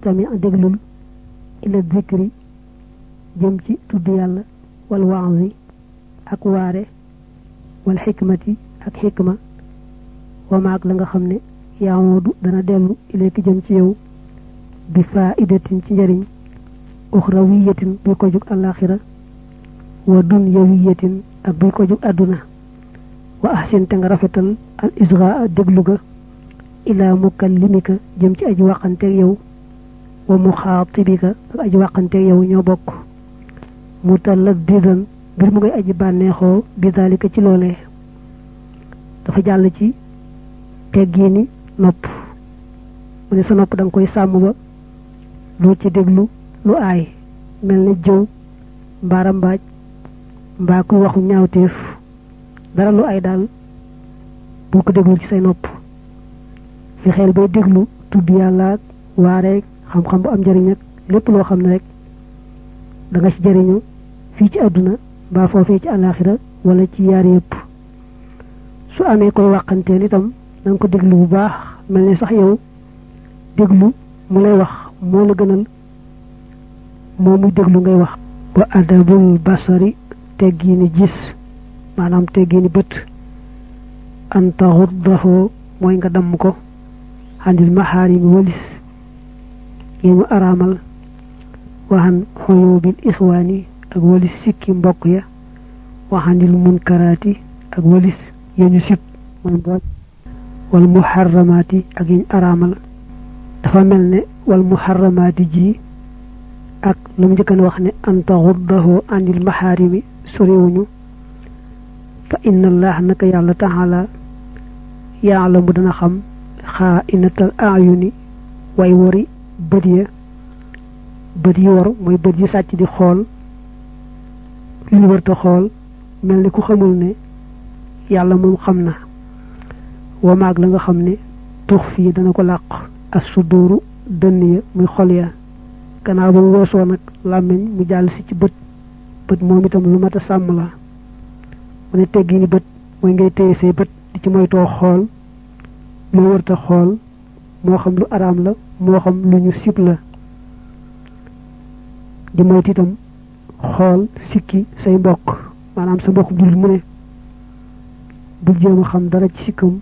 istami déglul ila dhikri jëm ci tudd yàlla wal wa'zi ak waare wal xikmati ak xikma wa maag la nga xam ne yaamoodu dana dellu ilayki jëm ci yow bi faidatin ci njariñ uxrawiyatin buy ko jug alaxira wa dunyawiyatin ak buy ko jug àdduna wa ahsin te nga rafetal al israa déglu ga ila mukallimika jëm ci aji waxanteeg yow wa muxaatibika ak aji waxanteeg yow ñoo bokk mutalazzidan bir mu ngay aji bànneexoo bi dalika ci loolee dafa jàll ci teggiini nopp mu ne sa nopp da nga koy sàmm ba doo ci déglu lu aay mel ne jëw mbaara mbaaj mbaa kuy waxu ñaawteef dara lu aay daal boo ko déglu ci say nopp fi xel bay déglu tudd yàlla ak waareeg xam-xam bu am njëriñ ak lépp loo xam ne rek da nga ci jëriñu fii ci àdduna mbaa foofee ci àllaaxira wala ci yaar yëpp su amee koy wàqanteel itam da nga ko déglu bu baax mel ni sax yow déglu mu lay wax moo la gënal moo muy déglu ngay wax wa adabul basari teggiini gis maanaam teggiini bët an taxuddahu mooy nga damm ko xandil maxaarimi walis yi ñu araamal waxan xuyubil ixwaani ak walis sikki mbokk ya waxandil munkaraati ak walis yañu sib mooy mbooj wal muharramaati ak yiñ araamal dafa mel ne wal muharramaati ji ak lu mu njëkkan wax ne an taxuddahu anil maxaarimi soriwuñu fa inna allah naka yàlla taala yaalamu dana xam xaa'inatal a'yuni way wori bët ya bët yi wor mooy bët yi sàcc di xool lu ñu warta xool mel ni ku xamul ne yàlla moom xam na wa maag la nga xam ne tux fii dana ko làq as suduru dënn ya muy xol ya gannaaw ba mu weesoo nag làmmiñ mu jàll si ci bët bët moom itam lu mat a sàmm la mu ne teggi ni bët mooy ngay téye say bët di ci moytoo xool lu warta xool moo xam lu araam la moo xam lu ñu sib la di moytu itam xool sikki say mbokk maanaam sa mbokk jullit mu ne bul jéem a xam dara ci sikkam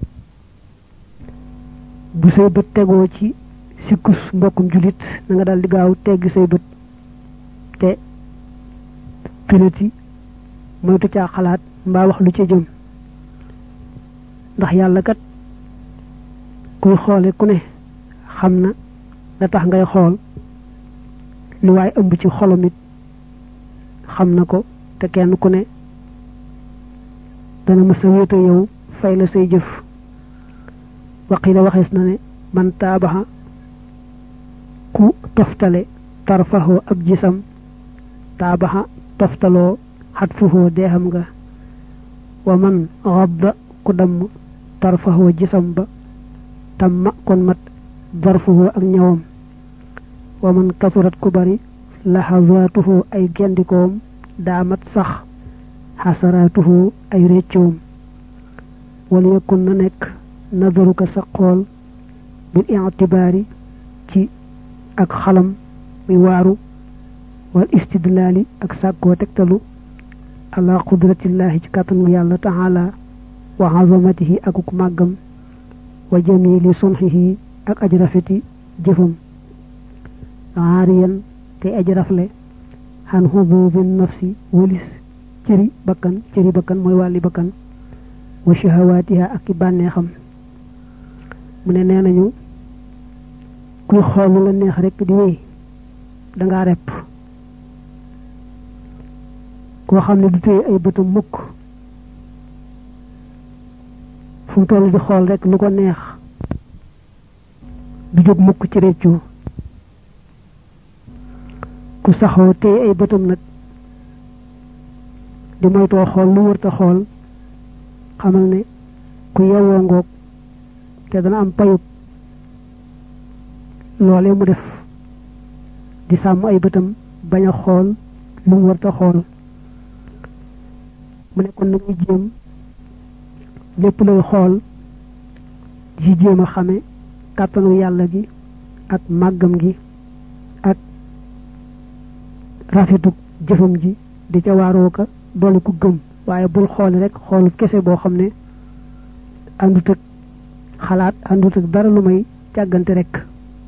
bu say bët tegoo ci sikkus mbokkum jullit na nga daal di gaaw teggi say bët te piloti moytu caa xalaat mbaa wax lu ci jëm ndax yàlla kat kuy xoole ku ne xam na la tax ngay xool lu waay ëmb ci xolom it xam na ko te kenn ku ne dana mësa wéete yow fay la say jëf waqila waxees na ne man taabaxa ku toftale tarfaxoo ab gisam taabaxa toftaloo xatfuhoo deexam nga wa man xabda ku damm tarfaxoo gisam ba tamma kon mat darfuhoo ak ñawam wa man kasurat ku bari laxazaatuhoo ay gendikoom daamat sax xasaraatuhoo ay réccoom wala yakun na nekk nadaruka sa xool bil i'tibaari ci ak xalam muy waaru wal istidlaali ak sàkkoo tegtalu ala qudratillahi ci kàttanu yàlla taala wa azamatihi akuk màggam wa jamili sunxihi ak aj rafeti jëfam aariyan te aj rafle xan xububin nafsi walis cëri bakkan mooy wàlli bakkan wa shahawaatiha ak i bànneexam mu ne nee nañu kuy xool lu la neex rek di wéy dangaa repp koo xam ne du téye ay bëtam mukk fu mu toll di xool rek lu ko neex du jóg mukk ci réccu ku saxoo téye ay bëtam nag di moytoo xool lu wërta xool xamal ne ku yewwoo ngoog te dana am payut loolee mu def di sàmm ay bëtam bañ a xool lu mu warta xool mu ne kon na muy jéem lépp lay xool di jéem a xame kàttanu yàlla gi ak màggam gi ak rafetu jëfam ji di ca waaroo ka doole ku gëm waaye bul xool rek xoolu kese boo xam ne àndut ak xalaat àndut ak dara lu may càggante rek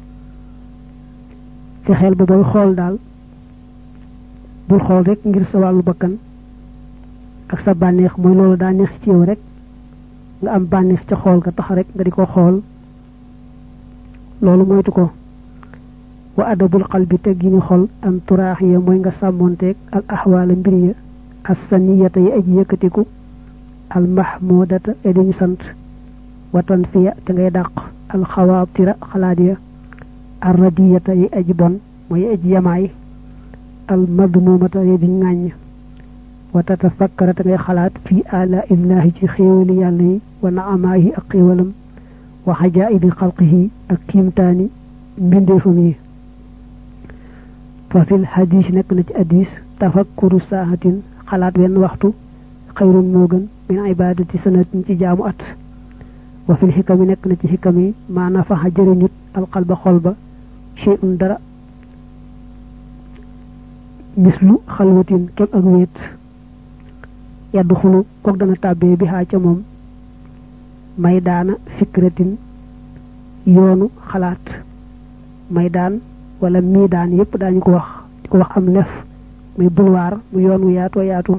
ci xel ba booy xool daal bul xool rek ngir sa wàllu bakkan ak sa bànneex mooy loolu daa neex ci yow rek nga am bànneex ca xool ka tax rek nga di ko xool loolu moytu ko wa adabul qalbi teggini xol an turaaxiya mooy nga sàmmonteeg al ahwaala mbir ya as saniyata yi aji yëkkatiku al mahmudata e duñu sant watan fiya te ngay dàq al xawaatira xalaat ya ar radiyata yi aji bon mooy aji yamaay al madmumata yi duñ ŋàññ wa tatafakkara te ngay xalaat fii ala illahi ci xéewali yàlla yi wa naamaahi ak xéewalam wa xajaa'ibi xalqihi ak kiimtaani mbindeefam yi fa fil hadis nekk na ci hadis tafakkuru saahatin xalaat wenn waxtu xayrun moo gën min ibadati sanatin ci jaamu at wa fil xikami nekk na ci xikam yi maa nafaxa jëriñut alqalba xol ba shay'un dara mislu xalwatin kem ak wéet yaddu xulu kook dana tàbbee bi xaa ca moom may daana fikratin yoonu xalaat may daan wala mii daan yépp daañu ko wax di ko wax am lef muy bulwaar mu yoon wu yaatoo yaatu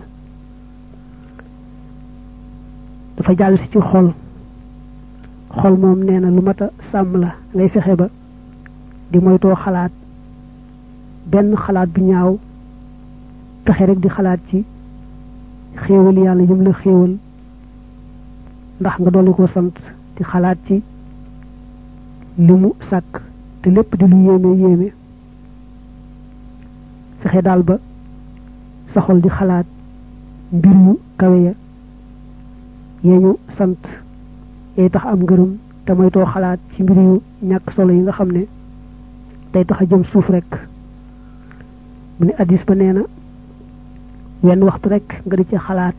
dafa jàll si ci xol moom nee na lu mat a sàmm la ngay fexe ba di moytoo xalaat benn xalaat bu ñaaw fexe rek di xalaat ci xéewal yàlla yëm la xéewal ndax nga dolli ko sant di xalaat ci li mu sàkk te lépp di lu yéeme fexe daal ba sa xol di xalaat mbir yu kawe ya yee ñu sant yay tax am ngërëm te moytoo xalaat ci mbir yu ñàkk solo yi nga xam ne day tax a jëm suuf rek mu ne addis ba nee na wenn waxtu rek nga di ci xalaat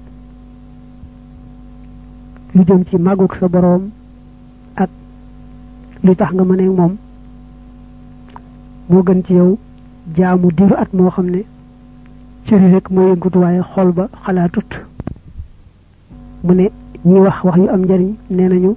lu jëm ci màggug sa boroom ak lu tax nga mëneeg moom moo gën ci yow jaamu diiru at moo xam ne cëri rek moo yëngatu waaye xol ba xalaatut mu ne ñi wax yu am njariñ nee nañu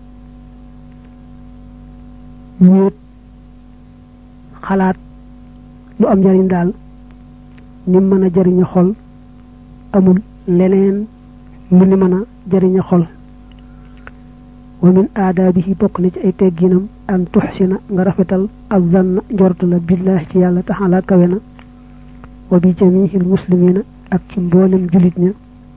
wéet xalaat lu am njariñ daal ni mën a jariña xol amul leneen lu ni mën a jariña xol wa min aadaabihi bokk na ci ay tegginam an tuxsina nga rafetal azanna njortu la billahi ci yàlla taxala kawe na wa bi jamihil muslimina ak ci mboolem julit ña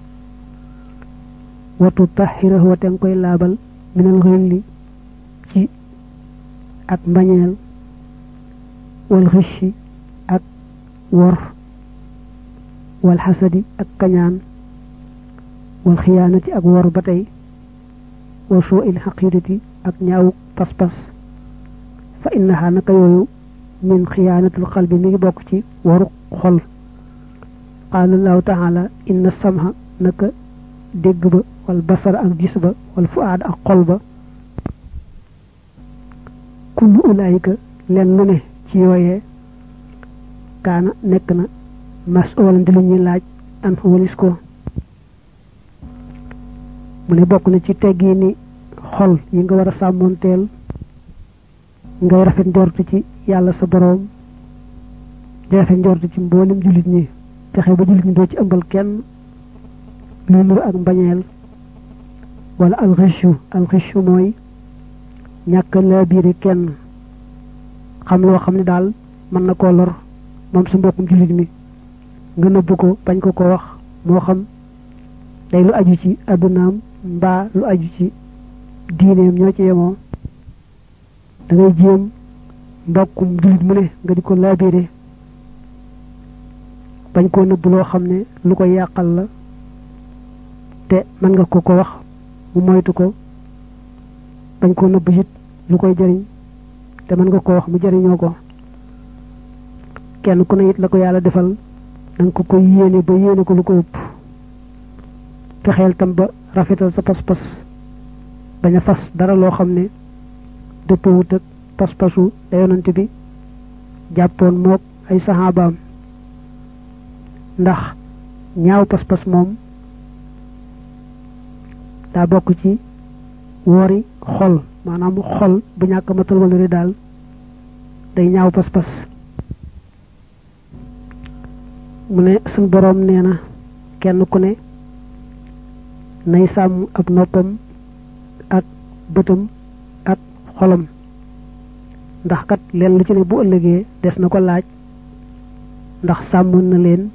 wa tutahhirahu wa te nga koy laabal minal xilli ci ak mbañeel wal xishi ak wor wal xasadi ak kañaan wal xiyaanati ak wor ba tey wa su'il xaqidati ak ñaawu pas-pas fa innaha naka yooyu min xiyaanatul qalbi mi ngi bokk ci waru xol qaala allahu taala inna samha naka dégg ba wal basara ak gis ba wal fuaad ak xol ba kullu ulaayika leen lu ne ci yooyee kaana nekk na mas'uulan di lu ñuy laaj an walis ko mu ne bokk na ci teggi ni xol yi nga war a sàmmoonteel ngay rafet njortu ci yàlla sa boroom di rafet njortu ci mboolem jullit ñi fexe ba jullit ñi doo ci ëmbal kenn lu nuru ak mbañeel wala alxishu mooy ñàkk laa biire kenn xam loo xam ne daal mën na koo lor moom su mbokkum jullit mi nga nëbb ko bañ ko wax moo xam day lu aju ci addunaam mbaa lu aju ci diineem ñoo ci yemoo da ngay jéem mbokkum jullit mu ne nga di ko laabire bañ koo nëbb loo xam ne lu ko yàqal la te mën nga ko wax mu moytu ko bañ koo nëbb it lu koy jëriñ te mën nga ko wax mu jëriñoo ko kenn ku ne it la ko yàlla defal danga ko koy yéene ba yéene ko lu ko ëpp fexeel tam ba rafetal sa pas-pas bañ a fas dara loo xam ne dëppawut ak pas-pasu da yonante bi jàppoon mook ay saxaabaam ndax ñaaw pas-pas moom daa bokk ci woori xol maanaam xol bu ñàkk matal wala daal day ñaaw pas-pas mu ne suñ boroom nee na kenn ku ne nay sàmm ab noppam ak bëtam ak xolam ndax kat leen lu ci ne bu ëllëgee des na ko laaj ndax sàmmoon na leen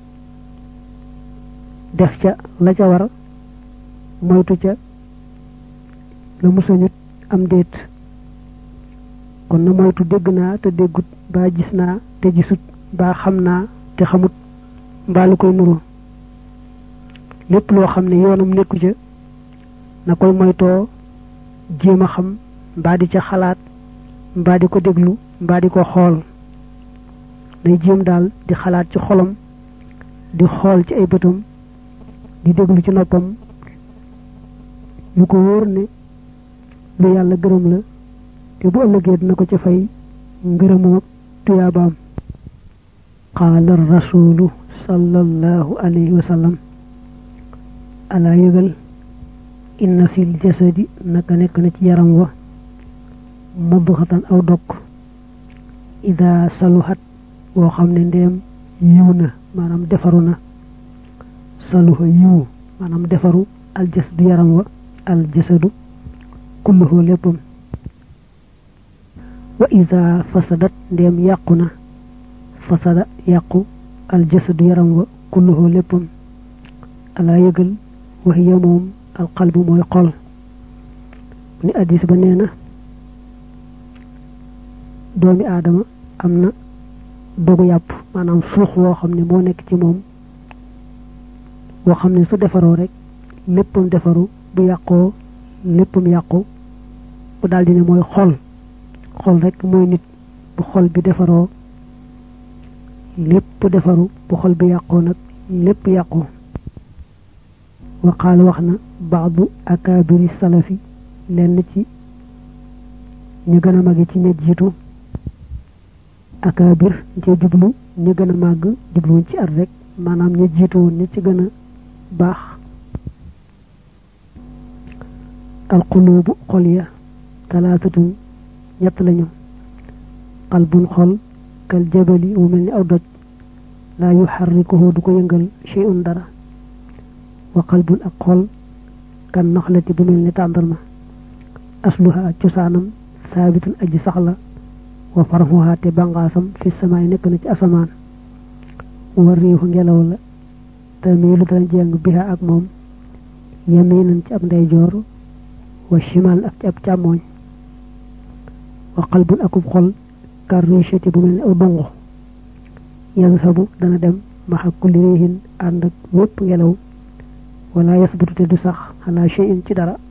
def ca la ca war moytu ca la musañut am déet kon na moytu dégg naa te déggut baa gis naa te gisut baa xam naa te xamut mbaa lu koy nuru lépp loo xam ne yoonam nekku ca na koy moytoo jéem a xam mbaa di ca xalaat mbaa di ko déglu mbaa di ko xool day jéem daal di xalaat ci xolam di xool ci ay bëtam di déglu ci noppam lu ko wóor ne lu yàlla gërëm la te bu ëllëgee dina ko ca fay ngërëmoo ak tuyaabaam qaala rasulu sallallahu alayhi wa sallam alaa yëgal inna fil jasadi naka nekk na ci yaram wa mudghatan aw dog ida saluhat woo xam ne ndeem yiw na maanaam defaru na saluha yiw maanaam defaru aljasadu yaram wa aljasadu kulluhu léppam wa ida fasadat ndeem yàqu na fasada yàqu aljasadu yaram wa kulluhu léppam alaa yëgal wax ya moom alqalbu mooy xol ni addis ba nee na doomi aadama am na dogu yàpp maanaam suux woo xam ne moo nekk ci moom woo xam ne su defaroo rek léppam defaru bu yàqoo léppam yàqu bu daldi ne mooy xol rek mooy nit bu xol bi defaroo lépp defaru bu xol bi yàqoo nag lépp yàqu waqaal wax na baadu akaabiri salafi lenn ci ñu gën a màgg ci ña jiitu akaabir ci jublu ñu gën a màgg jubluwuñ ci at rek maanaam ña jiitu woon ñi ci gën a baax alquluubu xol ya talaatatun ñett lañu qalbun xol kal jabali wu mel ni aw doj laa yuxarrikuhu du ko yëngal shay'un dara wa qalbun ak xol kan naxlati bu mel ni tàndarma asluha cosaanam saabitun aji saxla wa farxuha te bangaasam fi samaay nekk na ci asamaan wa riixu ngelaw la tamiilu dana jeng biha ak moom yaminan ci ab ndeyjoor wa shimal ak ci ab càmmooñ wa qalbun akub xol kar riixati bu mel ni aw dongu yazhabu dana dem maxa kulli riixin ànd ak wépp ngelaw wala yasbutu te du sax ala shay'in ci dara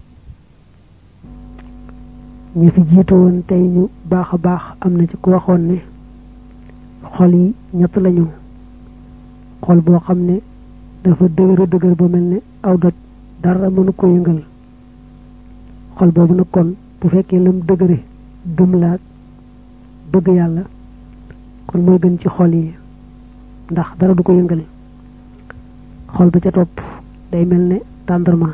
ñu fi jiitu woon tey ñu baax a baax am na ci ku waxoon ne xol yi ñett lañu xol boo xam ne dafa dëgër ba mel ne aw doj dara mënu ko yëngal xol boobu nag kon bu fekkee lam dëgëre gëm laak bëgg yàlla kon mooy gën ci xol yi ndax dara du ko yëngal xol ba ca topp day mel ne tàndarma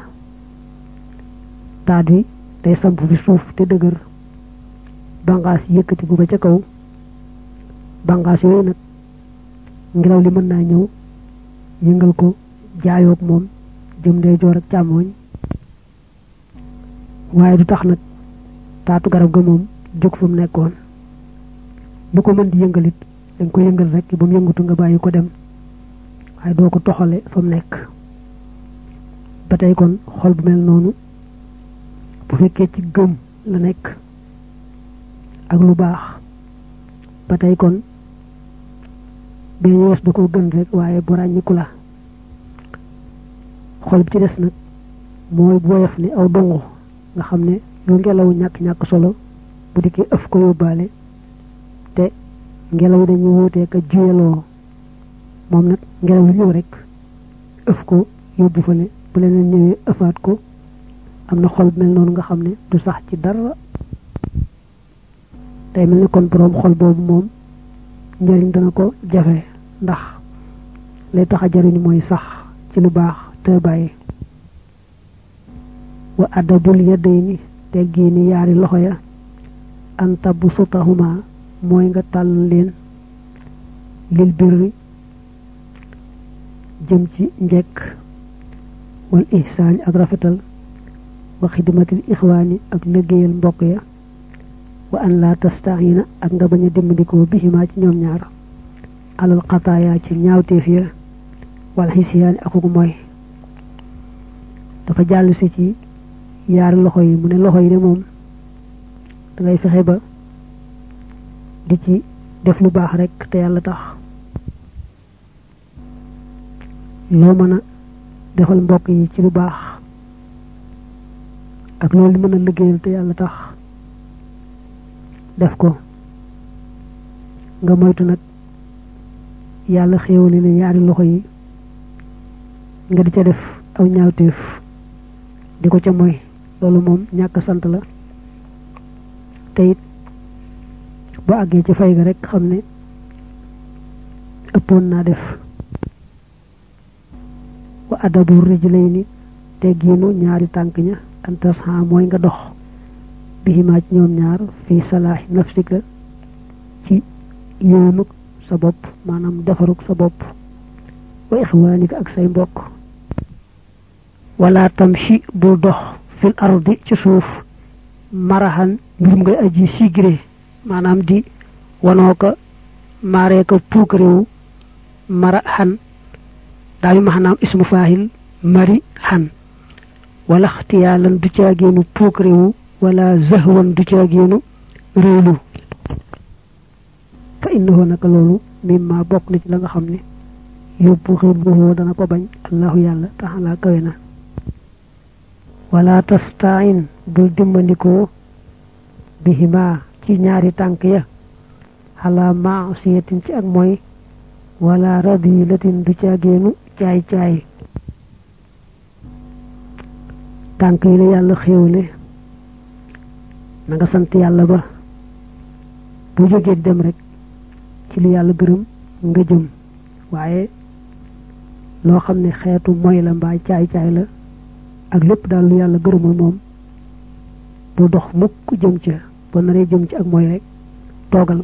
taat wi day samp fi suuf te dëgër bangaas yëkkati bu ba ca kaw bangaas yooyu nag ngelaw li mën naa ñëw yëngal ko jaayoog moom jëm ndeyjoor ak càmmooñ waaye du tax nag taatu garab ga moom jóg fa mu nekkoon bu ko mën di yëngalit dañ ko yëngal rek ba mu yëngatu nga bàyyi ko dem waaye doo ko toxale fa mu nekk ba tey kon xol bu mel noonu bu fekkee ci gëm la nekk ak lu baax ba tey kon benn wees da ko gën rek waaye bu ràññiku la xol bi ci des nag mooy woyof ni aw dongu nga xam ne lu ngelaw ñàkk solo bu dikkee ëf ko yóbbaale te ngelaw yi dañuy wóotee ka juyeloo moom nag ngelaw li ñëw rek ëf ko yóbbu fale bu leneen ñëwee ëfaat ko am na xol mel noonu nga xam ne du sax ci dara day melni kon borom xol bobu mom njariñ dana ko jafe ndax lay taxa jariñ moy sax ci lu baax te bàyyi wa adabul yadayni teggini yaari loxo ya an tabsutahuma moy nga tal leen lil birri jëm ci njekk wal ihsan ak rafetal wa khidmatil ikhwani ak liggéeyal mbokk ya wa an la tasta'ina ak nga baña dimbandiko bihima ci ñoom ñaar alal qataaya ci ñaawteef ya wal hisyan ak ko moy dafa jall ci yaar loxo yi mu ne loxo yi de moom da ngay fexe ba di ci def lu baax rek te yàlla tax loo mën a defal mbokk yi ci lu baax ak loolu mën a liggéeyal te yàlla tax def ko nga moytu nag yàlla xéewali ne yaari loxo yi nga di ca def aw ñaawteef di ko ca moy loolu moom ñàkk sant la te it bu àggee ci fay ga rek xam ne ëppoon naa def wa adabu rijlayni teggiinu ñaari tànk ña antas ha mooy nga dox bihima ci ñoom ñaar fi salaahi nafsika ci yoonuk sa bopp maanaam defaruk sa bopp wa ixwaanika ak say mbokk wala tamshi bu dox fil ardi ci suuf marahan mbir ngay aji sigré maanaam di wanoo ko maaree ko puukréewu marahan daal maanaam ismu faahil mari han wala xtiyaalan du caageenu puukréewu wala zahwan du caageenu réelu fa innahu naka loolu mimma bokk na ci la nga xam ne yóbbu xibbuhu dana ko bañ allahu yàlla taxala kawe na wala tastain bul dimbandikoo bihima ci ñaari tànk ya ala maasiyatin ci ak mooy wala radilatin du caageenu caay caay tànk yi la yàlla xéewle na nga sant yàlla ba bu jógee dem rek ci li yàlla gërëm nga jëm waaye loo xam ne xeetu mooy la mbaa caay caay la ak lépp daal lu yàlla gërëmul moom bu dox mukk jëm ca ba naree jëm ci ak mooy rek toogal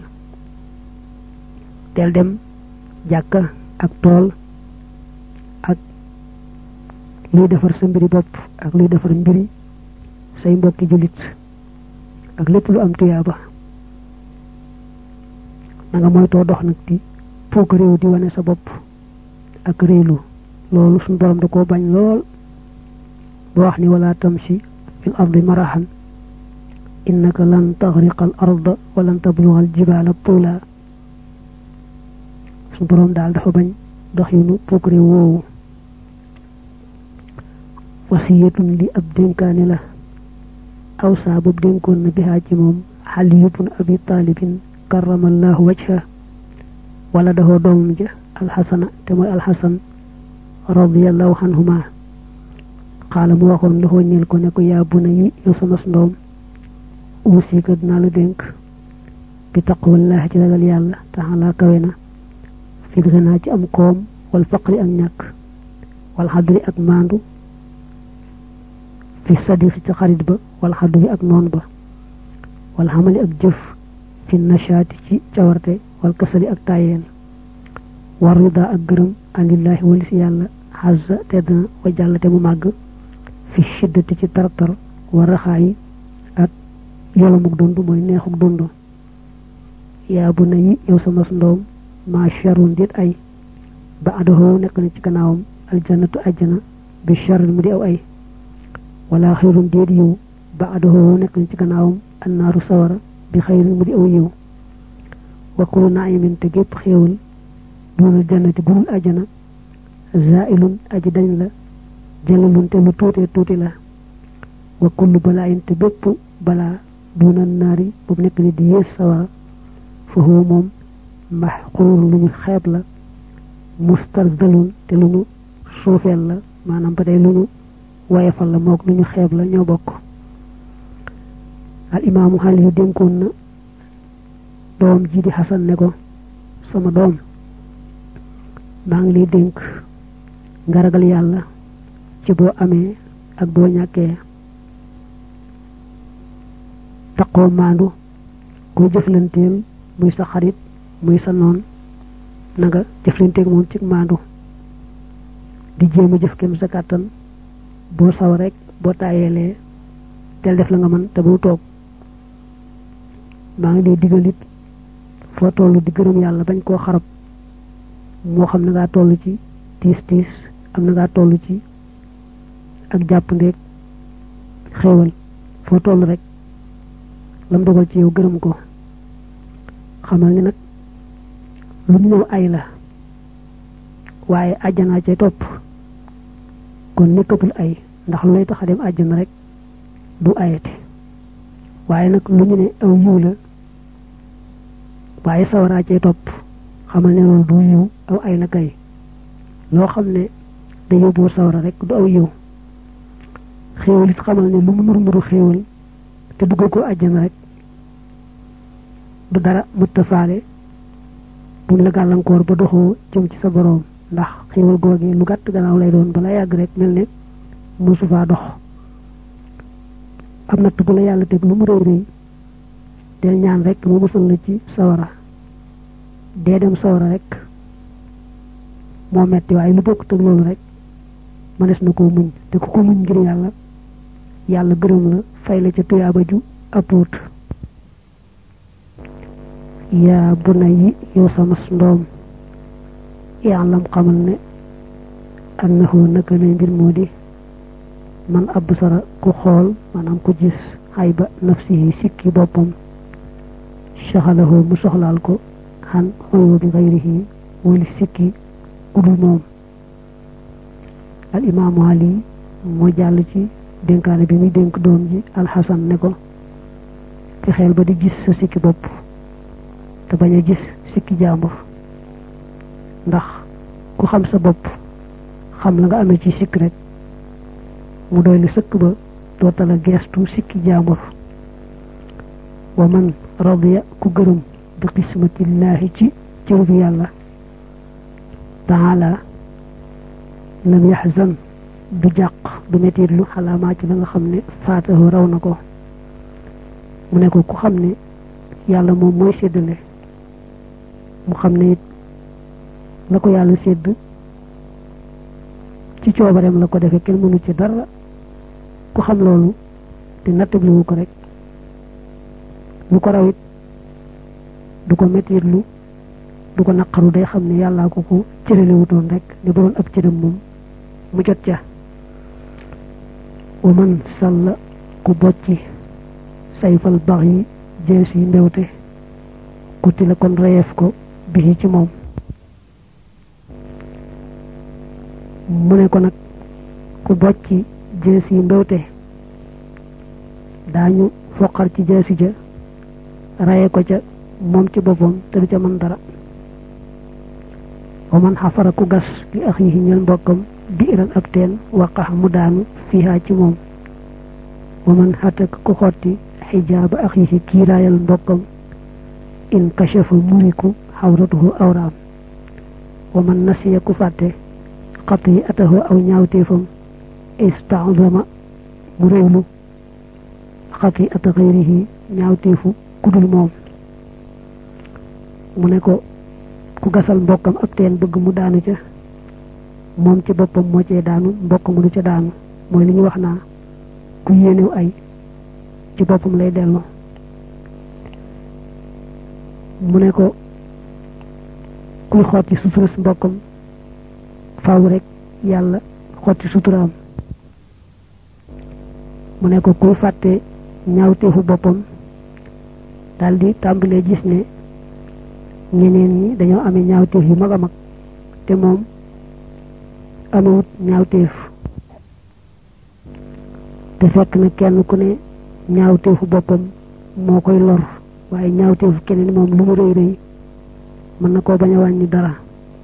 del dem jàkka ak tool ak luy defar sa mbiri bopp ak luy defar mbiri say mbokki julit ak lépp lu am tuyaaba na nga moytoo dox nag di puuk réew di wane sa bopp ak réelu loolu suñu borom da koo bañ lool ba wax ni wala tamshi fil ardi marahan innaka lan taghriqa al arda wa lan tablugha al jibala tula suñu borom daal dafa bañ dox yu nu puuk réew woowu wasiyatun li ab dénkaane la aw saa boobu dénkoon na bihaa ci moom Ali ibn Abi Talibin karramallahu wajha wala dafa doomam ja alxasana te mooy alxasan radiyallahu anhuma xaala mu waxoon loxoo ñeel ko ne ko yaa bu na yi yow sama ndoom usika dinaa la dénk bi taqwallahi ci ragal yàlla taxala kawe na fi gënaa ci am koom wal faqri ak ñàkk wal xadri ak maandu fi sadiqi ci xarit ba wal xadri ak noon ba wal xamali ak jëf fi nashaati ci cawarte wal kasali ak tayeel war rida ak gërëm anillahi walis yàlla xazza teddna wa jàllate mu màgg fi shiddati ci tartar wa raxaayi ak yolamuk dund mooy neexuk dund yaa bu na yi yow sama ndoom ma sharun dit ay ba adoho nekk na ci gannaawam aljannatu ajjana bi sharrin mu di aw ay wala xayrun dit yiw ba adoho nekk na ci gannaawam annaaru sawara bi xayrin mu di aw yiw wa kullu naimin te gépp xéewal dunul jannati gurul ajjana zailun aji dañ la jalalun te lu tuuti la wa kullu balaayin te bépp balaa dunal naari bu nekk ni di yées sawara fa huwa moom maxquur lu ñu xeeb la mustarzalun te lu ñu suufeel la maanaam ba tey lu ñu wayefal la moog lu ñu xeeb la ñoo bokk al imaamu xaali yu dénkoon na doom ji di Hasan ne ko sama doom maa ngi lay dénk nga ragal yàlla ci boo amee ak boo ñàkkee taqoo maandu koo jëflanteel muy sa xarit muy sa noon na nga jëflanteeg moom ci maandu di jéem a jëf kem sa kàttan boo saw rek boo taayeelee tel def la nga mën te bul toog maa ngi lay digal it foo toll di gërëm yàlla bañ koo xarab moo xam na ngaa toll ci tiis am na ngaa toll ci ak jàpp ndeeg xéewal foo toll rek lam dogal ci yow gërëm ko xamal ni nag lu ñu ñëw ay la waaye àjjanaa cay topp kon nekkatul ay ndax lu lay tax a dem àjjana rek du ayati waaye nag lu ñu ne aw yiw la waaye sawaraa cay topp xamal ne loolu du yiw aw ay la kay loo xam ne da yóbbu sawara rek du aw yiw xéewal it xamal ne lu mu nuru xéewal te duggal ko àjjana rek du dara muttafaale buñ la gàllankoor ba doxoo jëm ci sa boroom ndax xéewal googi lu gàtt gannaaw lay doon bala yàgg rek mel ne mosu faa dox am natt bu la yàlla teg lu mu réy del ñaan rek mu musal la ci sawara dee dem sawara rek moo metti waaye lu bokk tëg loolu rek mënees na koo muñ te ku ko muñ ngir yàlla gërëm la fay la ca tuyaaba ju apuut yaa bu na yi yow sama ndoom yaalam xamal ne annahu naka lay mbir moo di man absara ku xool maanaam ku gis xayba nafsihi sikki boppam shaxalahu mu soxlaal ko xan xuyubi gayrihi wali sikki kudul moom al imaamu Ali moo jàll ci dénkaane bi muy dénk doom ji alxasan ne ko ci xel ba di gis sa sikki bopp te bañ a gis sikki jàmbur ndax ku xam sa bopp xam la nga amee ci sikk rek mu doy lu sëkk ba dootala geestu sikki jàmbur wa man radiya ku gërëm bi qismatillahi ci cër bi yàlla taala lam yaxzan du jàq du metitlu xalaamaa ci la nga xam ne faatahu raw na ko mu ne ko ku xam ne yàlla moom mooy séddale mu xam ne it la ko yàlla sédd ci coobareem la ko defee kenn mënu ci dara ku xam loolu te nattabliwu ko rek lu ko rawit du ko metitlu du ko naqaru day xam ne yàllaa ko ko cëralewutoon rek ne ba doon ab cëram moom mu jot ca wa man sàll ku bocci sayfal bax yi jees yi mbewte kuti la kon reyeef ko bi ci moom mu ne ko nag ku bocci jees yi mbewte daañu foqar ci jeesi ja raye ko ca moom ci boppam te du ca mën dara wa man xafara ku gas li ax yi ñel mbokkam bi iran ab teen waqax mu daanu fiihaa ci moom wa man xatak ku xotti xijaaba ax yi kiiraayal mbokkam in kashafa muriku xawratuhu awraam wa man nasiya ku fàtte xati atahu aw ñaawteefam istaazama mu réewlu xati ata xayrihi ñaawteefu kudul moom mu ne ko ku gasal mbokkam ab teen bëgg mu daanu ca moom ci boppam moo cee daanu mbokk mu du ca daanu mooy li ñu wax naa ku yéenew ay ci boppam lay dellu mu ne ko kuy xotti suturas mbokkam faaw rek yàlla xotti suturaam mu ne ko kuy fàtte ñaawteefu boppam daldi tàmbalee gis ne ñeneen ñi dañoo amee ñaawteef yu mag a mag te moom amewut ñaawteef te fekk na kenn ku ne ñaawteefu boppam moo koy lor waaye ñaawteefu keneen moom lu mu rëy rëy mën na koo bañ a wàññi dara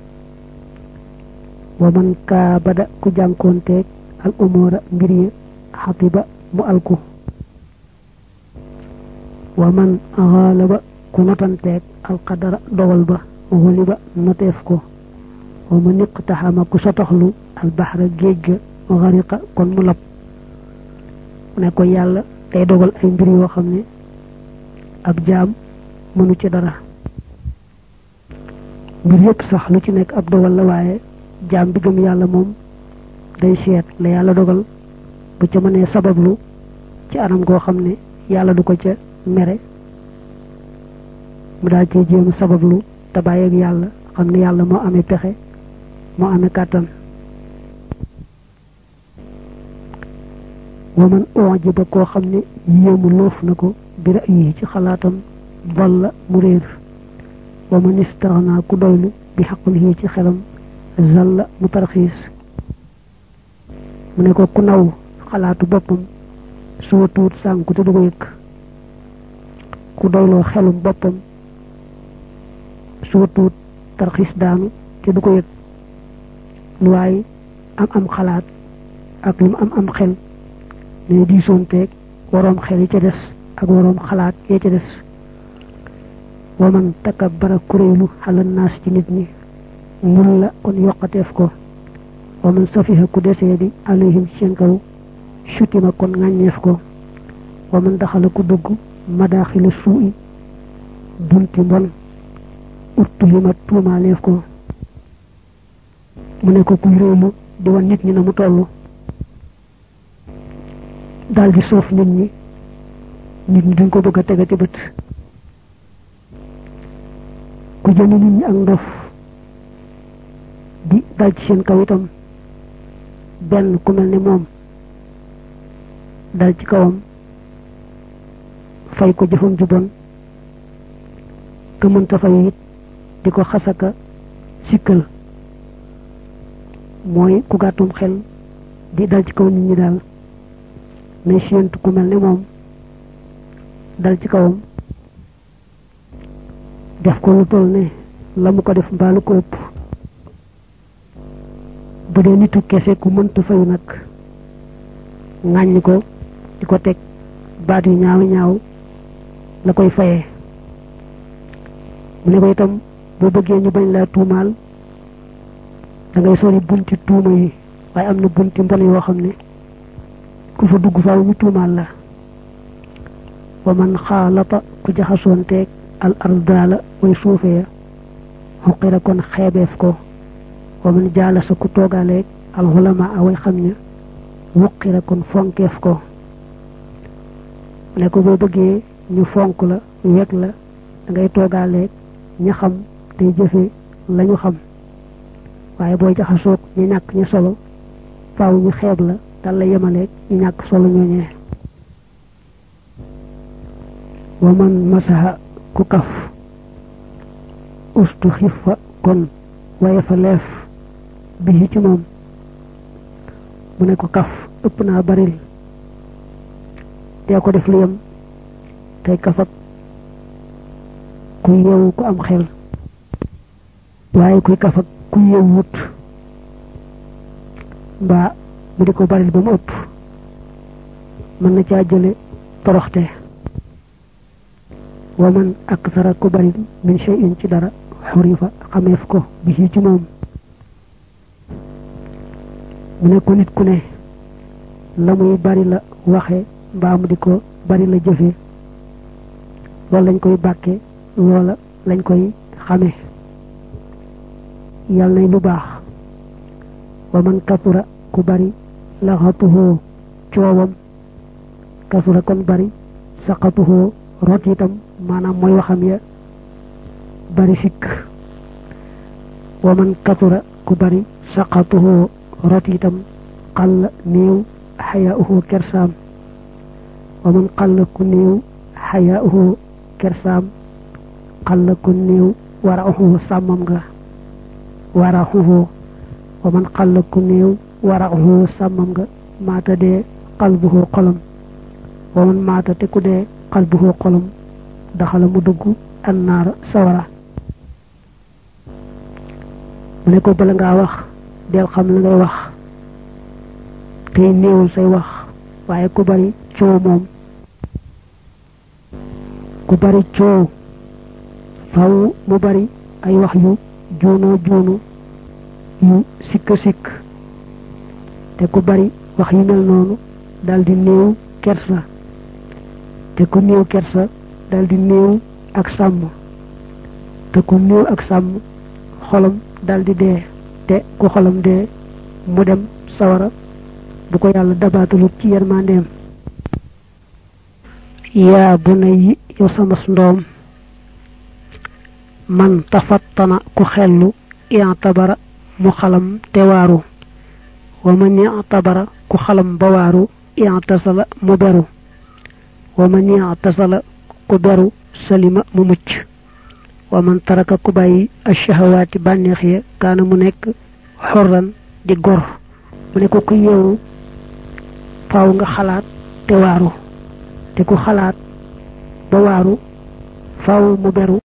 wa man kaa bada ku jànkoonteeg al umura mbir yi xatiba mu alku wa man xaalaba ku notanteeg alqadara dogal ba wali ba noteef ko wa ma niqtaxama ku sotoxlu albahra géej ga xariqa kon mu lab mu ne ko yàlla day dogal ay mbir yoo xam ne ab jaam mënu ci dara mbir yépp sax lu ci nekk ab dogal la waaye jaam bi gëm yàlla moom day seet la yàlla dogal bu ca mënee sabablu ci anam goo xam ne yàlla du ko ca mere mu daal ci jéem sabablu te bàyyeeg yàlla xam ne yàlla moo amee pexe moo amee kàttan waman ujiba koo xam ne yéemu loof na ko bi ra'yi ci xalaatam dalla mu réer waman istaghna ku doylu bi xaqlihi ci xelam zalla mu tarxiis mu ne ko ku naw xalaatu boppam suwa tuut sànku te du ko yëg ku doyloo xelum boppam suwa tuut tarxiis daanu te du ko yëg lu waay am xalaat ak lu mu am xel ne diisoonteeg waroom xel yi ca des ak waroom xalaat yee ca des waman takabbara kuréelu xalan naas ci nit ñi mun la kon yokkateef ko waman safiha ku desee di alayhim ci seen kaw sutima kon ŋàññeef ko waman daxala ku dugg madaaxila suu'i bunti mbon uttulima tuumaaleef ko mu ne ko kuy réelu di wan nit ñi na mu toll daal di soof nit ñi duñ ko bëgg a tegati bët ku jëme nit ñi ak ndof di dal ci seen kaw itam benn ku mel ne moom dal ci kawam fay ko jëfam ju bon ka mënta fay it di ko xasaka sikkal mooy ku gàttum xel di dal ci kaw nit ñi daal mais séentu ku mel ne moom dal ci kawam def ko lu toll ne la mu ko def mbaalu ko ëpp bu dee nitu kese ku mënta fayu nag ŋàññ ko di ko teg baat yu ñaaw la koy fayee mu ne ko itam boo bëggee ñu bañ laa tuumaal da ngay sori bunti tuuma yi waaye am na bunti mbon yoo xam ne ku fa dugg faaw ñu tuumaal la wa man xaalata ku jaxasoonteeg al ardala way suufee xuqira kon xeebeef ko wa man jaalasa ku toogaaleeg al xulama away xam ne wuqira kon fonkeef ko ne ko boo bëggee ñu fonk la wekk la da ngay toogaaleeg ña xam tey jëfe lañu xam waaye booy jaxasoog ñu ñàkk ñu solo faaw ñu xeeb la dal la yemaleeg ñu ñàkk solo ñooñee wa man masaha ku kaf ustu xifa kon waye fa leef bi ci moom mu ne ko kaf ëpp naa baril dee ko def lu yem tey kafak ku yeewu ku am xel waaye kuy kafak ku yeewut mbaa mu di ko baril ba mu ëpp mën na caa jële toroxte wa man aksara ku bari min shay'in ci dara xurifa xameef ko bi ci moom mu ne ko nit ku ne la muy bari la waxe mbaa mu di ko bari la jëfe loolu lañ koy bàkke loola lañ koy xame yàlla nay lu baax wa man kasura ku bari laxatuhoo coowam kasura kon bari saqatuhoo rot itam maanaam mooy waxam ya bari sikk wa man kasura ku bari saqatuhoo rot itam xall néew xayaauhu kersaam wa man xall ku néew xayaauhu kersaam xall ku néew warauhu sàmmam nga warauhu wa man xall ku néew warauhu sàmmam nga maata dee qalbuhu xolam wa man maata te ku dee qalbuhu xolam daxala mu dugg annaara sawara mu ne ko bala ngaa wax del xam la ngay wax tey néewul say wax waaye ku bari coow moom ku bari coow faaw mu bari ay wax yu joonu yu sikk te ku bari wax yu mel noonu daldi néew kersa te ku néew kersa daldi néew ak sàmm te ku néew ak sàmm xolam daldi dee te ku xolam dee mu dem sawara bu ko yàlla dabaatalut ci yermandeem. yaa bu na yi yow sama ndoom man tafattana ku xellu i'tabara mu xalam te waaru wa man i'tabara ku xalam ba waaru i'tasala mu beru wa man i'tasala ku beru salima mu mucc wa man taraka ku bàyyi ash-shahawaati bànneex ya kaana mu nekk xorran di gor mu ne ko ku yeewu faaw nga xalaat te waaru te ku xalaat ba waaru faaw mu beru